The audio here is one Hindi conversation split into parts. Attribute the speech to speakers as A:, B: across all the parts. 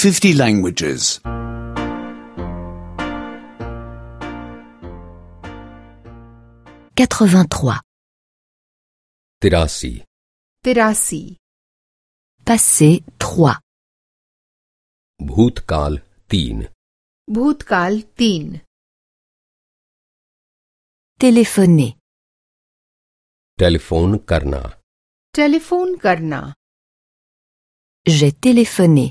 A: 50 languages.
B: 83.
C: 83.
D: 83.
B: Passé 3.
C: भूतकाल 3.
D: भूतकाल 3.
B: Téléphoner.
C: टेलीफोन करना.
D: टेलीफोन करना.
B: J'ai téléphoné.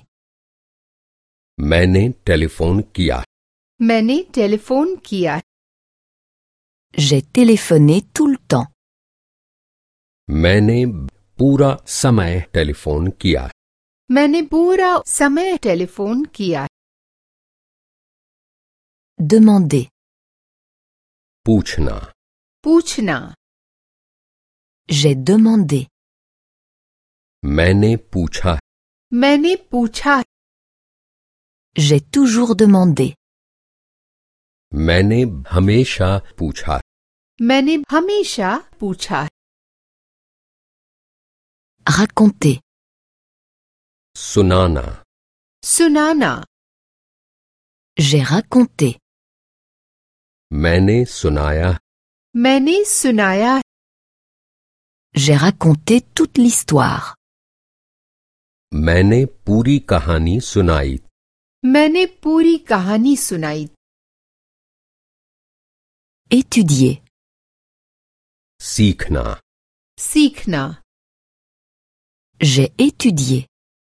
C: मैंने टेलीफोन किया.
D: मैंने टेलीफोन किया.
B: J'ai téléphoné tout le temps.
C: मैंने पूरा समय टेलीफोन किया.
D: मैंने पूरा समय टेलीफोन किया.
B: Demander.
C: पूछना.
D: पूछना.
B: J'ai demandé.
C: मैंने पूछा.
D: मैंने पूछा.
B: J'ai toujours demandé.
C: मैंने हमेशा पूछा.
D: मैंने हमेशा पूछा.
B: Raconter.
C: सुनाना.
D: सुनाना.
B: J'ai raconté.
C: मैंने सुनाया.
D: मैंने सुनाया.
B: J'ai raconté toute l'histoire.
C: मैंने पूरी कहानी सुनाई.
D: मैंने पूरी कहानी सुनाई.
B: Étudier.
C: सीखना.
D: सीखना.
B: J'ai étudié.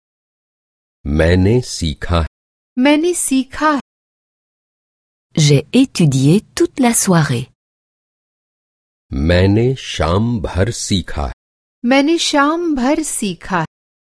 C: मैंने सीखा.
D: मैंने सीखा.
B: J'ai étudié toute la soirée.
C: मैंने शाम भर सीखा.
D: मैंने शाम भर सीखा.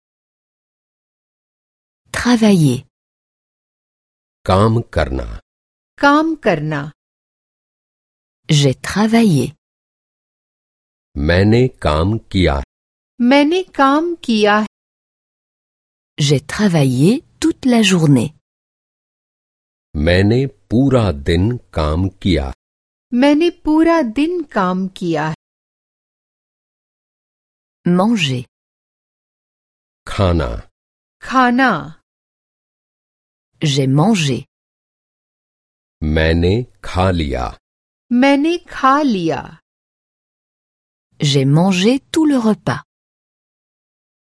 B: Travailler.
C: काम करना.
D: काम करना.
B: J'ai travaillé.
C: मैंने काम किया.
D: मैंने काम किया.
B: J'ai travaillé toute la journée.
C: मैंने पूरा दिन काम किया.
D: मैंने पूरा दिन काम किया.
B: Manger.
C: खाना.
D: खाना.
B: J'ai mangé.
C: मैंने खा लिया.
D: मैंने खा लिया.
B: J'ai mangé tout le repas.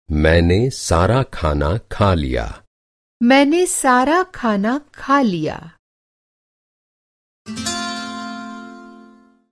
C: मैंने सारा खाना खा लिया.
D: मैंने सारा खाना खा लिया.